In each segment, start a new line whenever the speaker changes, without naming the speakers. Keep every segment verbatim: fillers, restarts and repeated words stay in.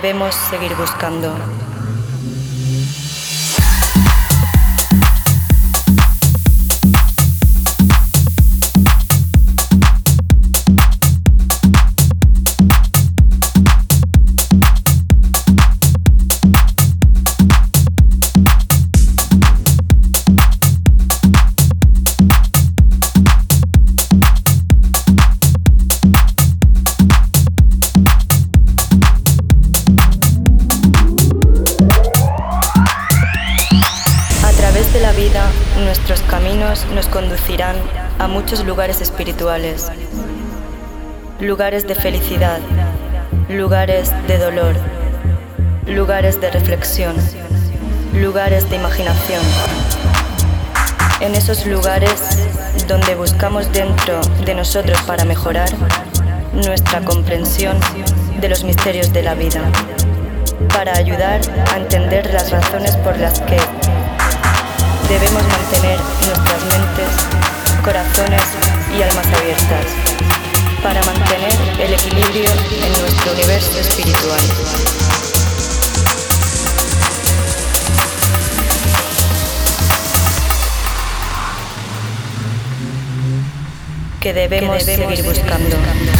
debemos seguir buscando. De la vida, nuestros caminos nos conducirán a muchos lugares espirituales, lugares de felicidad, lugares de dolor, lugares de reflexión, lugares de imaginación. En esos lugares donde buscamos dentro de nosotros para mejorar nuestra comprensión de los misterios de la vida, para ayudar a entender las razones por las que debemos mantener nuestras mentes, corazones y almas abiertas para mantener el equilibrio en nuestro universo espiritual. Que debemos, que debemos seguir buscando.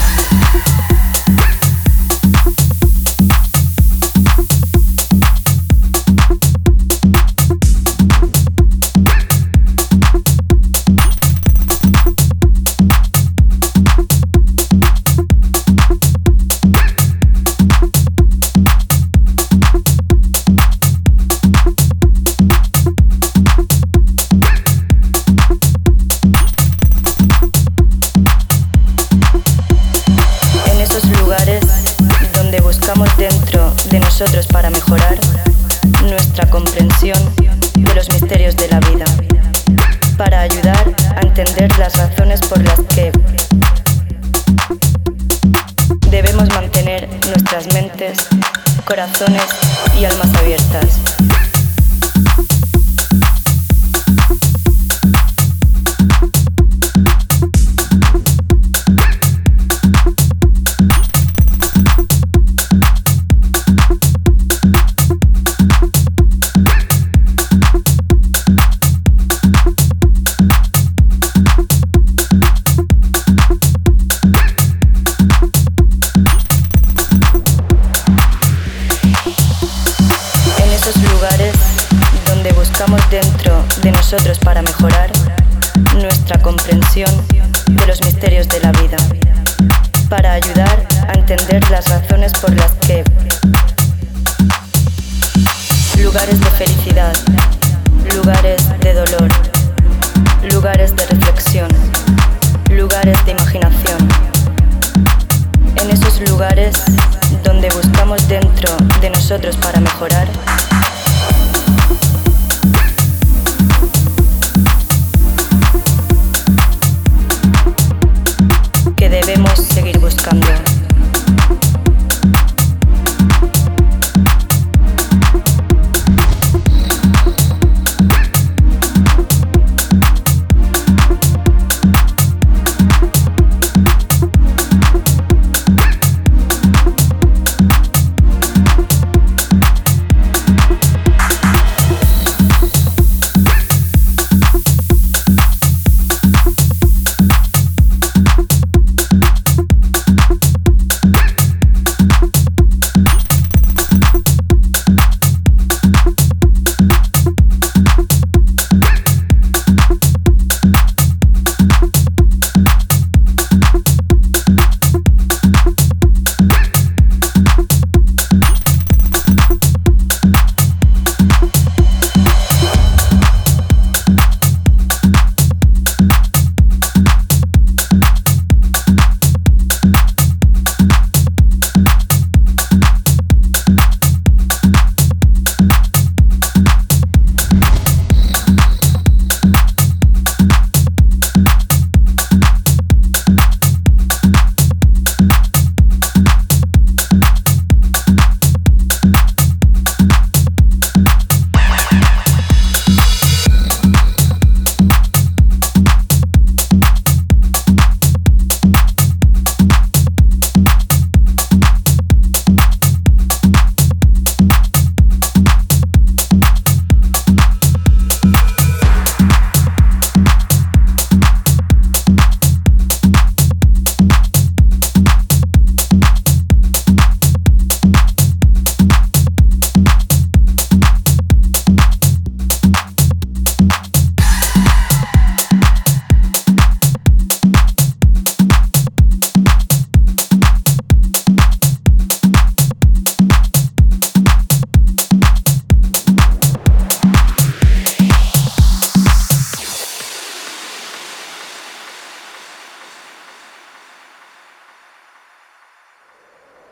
Dentro de nosotros para mejorar nuestra comprensión de los misterios de la vida, para ayudar a entender las razones por las que debemos mantener nuestras mentes, corazones y almas abiertas. Buscamos dentro de nosotros para mejorar nuestra comprensión de los misterios de la vida, para ayudar a entender las razones por las que lugares de felicidad, lugares de dolor, lugares de reflexión, lugares de imaginación. En esos lugares donde buscamos dentro de nosotros para mejorar